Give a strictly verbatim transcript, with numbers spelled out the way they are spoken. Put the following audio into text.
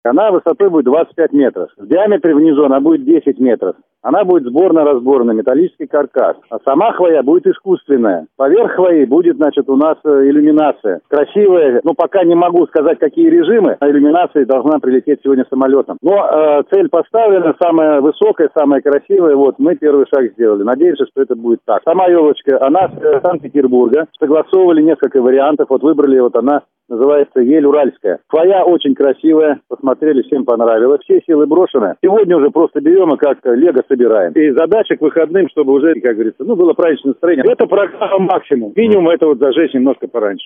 Она высотой будет двадцать пять метров. В диаметре внизу она будет десять метров. Она будет сборно-разборная, металлический каркас. А сама хвоя будет искусственная. Поверх хвои будет, значит, у нас иллюминация. Красивая, ну пока не могу сказать, какие режимы. А иллюминация должна прилететь сегодня самолетом. Но э, цель поставлена, самая высокая, самая красивая. Вот, мы первый шаг сделали. Надеемся, что это будет так. Сама елочка, она с Санкт-Петербурга. Согласовывали несколько вариантов. Вот выбрали, вот она называется ель уральская. Хвоя очень красивая. Посмотрели, всем понравилось. Все силы брошены. Сегодня уже просто берем и как лего собираем. И задача к выходным, чтобы уже, как говорится, ну, было праздничное настроение. Это программа максимум. Минимум это вот зажечь немножко пораньше.